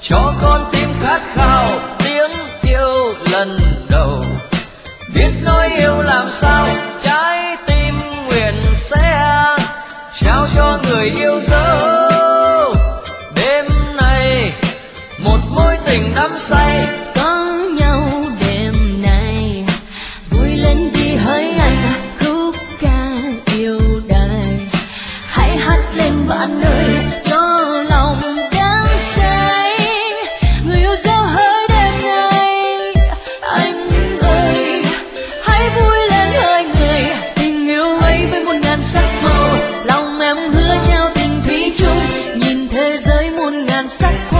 cho con tim khát khao tiếng yêu lần đầu. Biết nói yêu làm sao, trái tim nguyện sẽ trao cho người yêu dấu. Đêm nay một mối tình đắm say, có nhau đêm nay. Vui lên đi hỡi anh, khúc ca yêu đời. Hãy hát lên bạn ơi, cho lòng đắm say. Người yêu dấu hỡi đêm nay, anh ơi hãy vui lên hỡi người. Tình yêu ấy với muôn ngàn sắc màu, lòng em hứa trao tình thủy chung, nhìn thế giới muôn ngàn sắc.